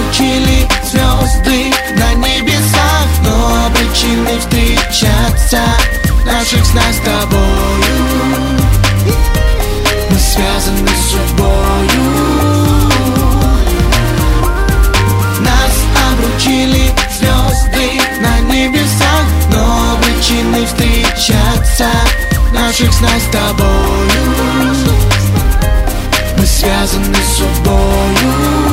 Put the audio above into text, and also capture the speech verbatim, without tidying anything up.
обручили звезды на небесах, но обречены встречаться наших снах с тобою. Мы связаны с судьбою. Нас обручили звезды на небесах, но обречены встречаться наших снах с тобою. Мы связаны с судьбою.